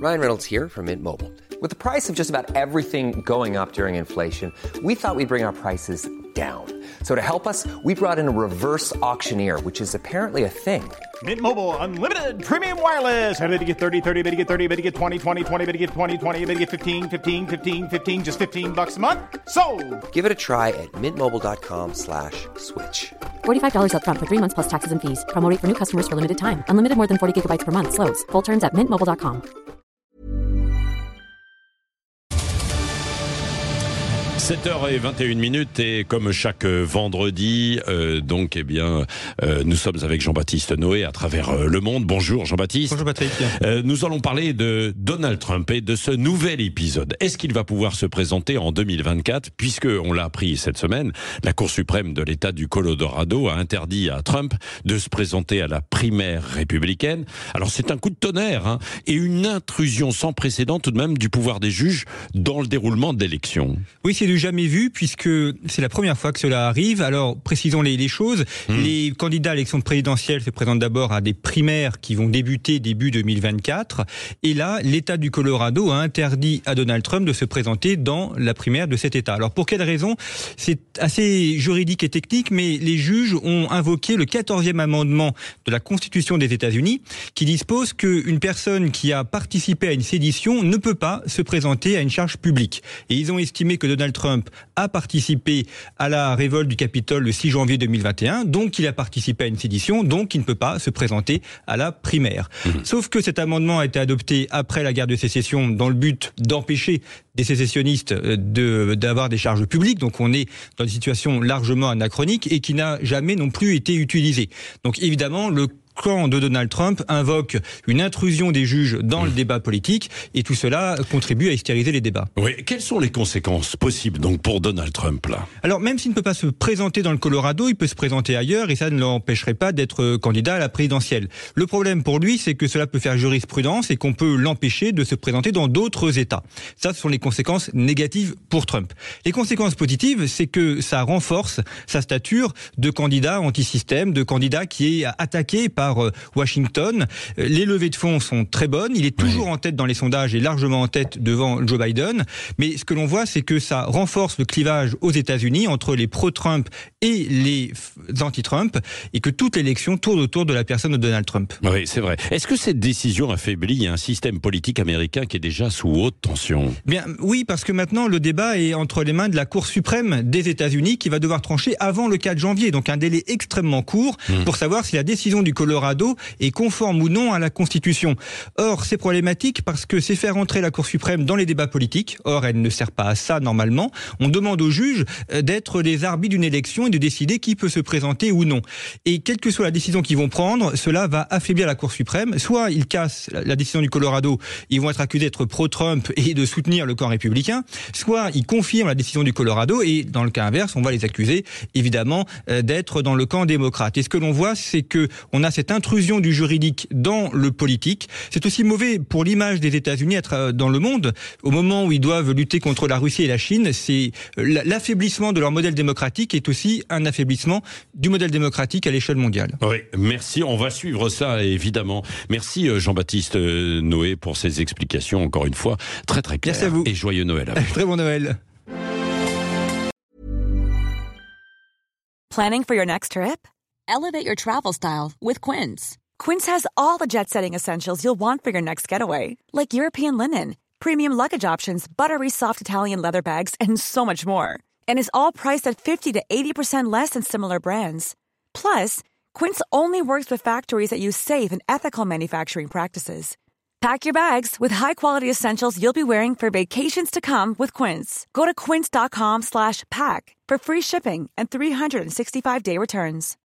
Ryan Reynolds here from Mint Mobile. With the price of just about everything going up during inflation, we thought we'd bring our prices down. So to help us, we brought in a reverse auctioneer, which is apparently a thing. Mint Mobile Unlimited Premium Wireless. How to get 30, 30, bit to get 30, bit to get 20, 20, 20, bit to get 20, 20, bit to get 15, 15, 15, 15, just $15 a month? Sold! Give it a try at mintmobile.com/switch. $45 up front for 3 months plus taxes and fees. Promo rate for new customers for limited time. Unlimited more than 40 gigabytes per month. Slows full terms at mintmobile.com. 7h21 et comme chaque vendredi, nous sommes avec Jean-Baptiste Noé à travers le monde. Bonjour Jean-Baptiste. Bonjour Patrick. Nous allons parler de Donald Trump et de ce nouvel épisode. Est-ce qu'il va pouvoir se présenter en 2024 puisque, on l'a appris cette semaine, la Cour suprême de l'État du Colorado a interdit à Trump de se présenter à la primaire républicaine. Alors c'est un coup de tonnerre et une intrusion sans précédent tout de même du pouvoir des juges dans le déroulement de l'élection. Oui, c'est du jamais vu puisque c'est la première fois que cela arrive. Alors, précisons les choses. Les candidats à l'élection présidentielle se présentent d'abord à des primaires qui vont débuter début 2024. Et là, l'État du Colorado a interdit à Donald Trump de se présenter dans la primaire de cet État. Alors, pour quelle raison ? C'est assez juridique et technique, mais les juges ont invoqué le 14e amendement de la Constitution des États-Unis qui dispose qu'une personne qui a participé à une sédition ne peut pas se présenter à une charge publique. Et ils ont estimé que Donald Trump a participé à la révolte du Capitole le 6 janvier 2021, donc il a participé à une sédition, donc il ne peut pas se présenter à la primaire. Sauf que cet amendement a été adopté après la guerre de sécession dans le but d'empêcher des sécessionnistes d'avoir des charges publiques, donc on est dans une situation largement anachronique et qui n'a jamais non plus été utilisée. Donc évidemment, le camp de Donald Trump invoque une intrusion des juges dans le débat politique et tout cela contribue à hystériser les débats. Oui, quelles sont les conséquences possibles donc pour Donald Trump là ? Alors même s'il ne peut pas se présenter dans le Colorado, il peut se présenter ailleurs et ça ne l'empêcherait pas d'être candidat à la présidentielle. Le problème pour lui, c'est que cela peut faire jurisprudence et qu'on peut l'empêcher de se présenter dans d'autres États. Ça, ce sont les conséquences négatives pour Trump. Les conséquences positives, c'est que ça renforce sa stature de candidat anti-système, de candidat qui est attaqué par Washington. Les levées de fonds sont très bonnes. Il est toujours en tête dans les sondages et largement en tête devant Joe Biden. Mais ce que l'on voit, c'est que ça renforce le clivage aux États-Unis entre les pro-Trump et les anti-Trump et que toute l'élection tourne autour de la personne de Donald Trump. Oui, c'est vrai. Est-ce que cette décision affaiblit un système politique américain qui est déjà sous haute tension ? Bien, oui, parce que maintenant, le débat est entre les mains de la Cour suprême des États-Unis qui va devoir trancher avant le 4 janvier. Donc un délai extrêmement court pour savoir si la décision du Colorado est conforme ou non à la Constitution. Or, c'est problématique parce que c'est faire entrer la Cour suprême dans les débats politiques. Or, elle ne sert pas à ça normalement. On demande aux juges d'être les arbitres d'une élection et de décider qui peut se présenter ou non. Et quelle que soit la décision qu'ils vont prendre, cela va affaiblir la Cour suprême. Soit ils cassent la décision du Colorado, ils vont être accusés d'être pro-Trump et de soutenir le camp républicain. Soit ils confirment la décision du Colorado et dans le cas inverse, on va les accuser évidemment d'être dans le camp démocrate. Et ce que l'on voit, c'est que on a cette intrusion du juridique dans le politique. C'est aussi mauvais pour l'image des États-Unis dans le monde. Au moment où ils doivent lutter contre la Russie et la Chine, c'est l'affaiblissement de leur modèle démocratique est aussi un affaiblissement du modèle démocratique à l'échelle mondiale. Oui, merci. On va suivre ça, évidemment. Merci Jean-Baptiste Noé pour ces explications, encore une fois, très très claires. Merci à vous. Et joyeux Noël à vous. Très bon Noël. Planning for your next trip? Elevate your travel style with Quince. Quince has all the jet-setting essentials you'll want for your next getaway, like European linen, premium luggage options, buttery soft Italian leather bags, and so much more. And is all priced at 50 to 80% less than similar brands. Plus, Quince only works with factories that use safe and ethical manufacturing practices. Pack your bags with high-quality essentials you'll be wearing for vacations to come with Quince. Go to quince.com/pack for free shipping and 365-day returns.